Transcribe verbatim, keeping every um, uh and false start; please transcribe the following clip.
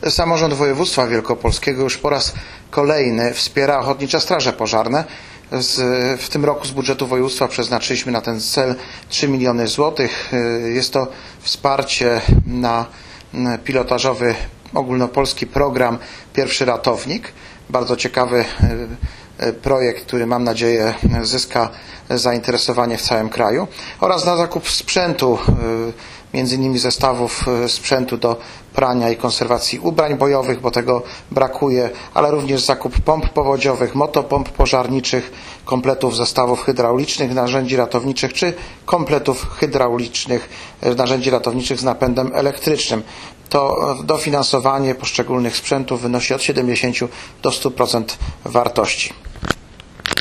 Samorząd Województwa Wielkopolskiego już po raz kolejny wspiera Ochotnicze Straże Pożarne. Z, w tym roku z budżetu województwa przeznaczyliśmy na ten cel trzy miliony złotych. Jest to wsparcie na pilotażowy ogólnopolski program Pierwszy Ratownik. Bardzo ciekawy projekt, który mam nadzieję zyska zainteresowanie w całym kraju, oraz na zakup sprzętu, między innymi zestawów sprzętu do prania i konserwacji ubrań bojowych, bo tego brakuje, ale również zakup pomp powodziowych, motopomp pożarniczych, kompletów zestawów hydraulicznych, narzędzi ratowniczych czy kompletów hydraulicznych, narzędzi ratowniczych z napędem elektrycznym. To dofinansowanie poszczególnych sprzętów wynosi od siedemdziesięciu do stu procent wartości.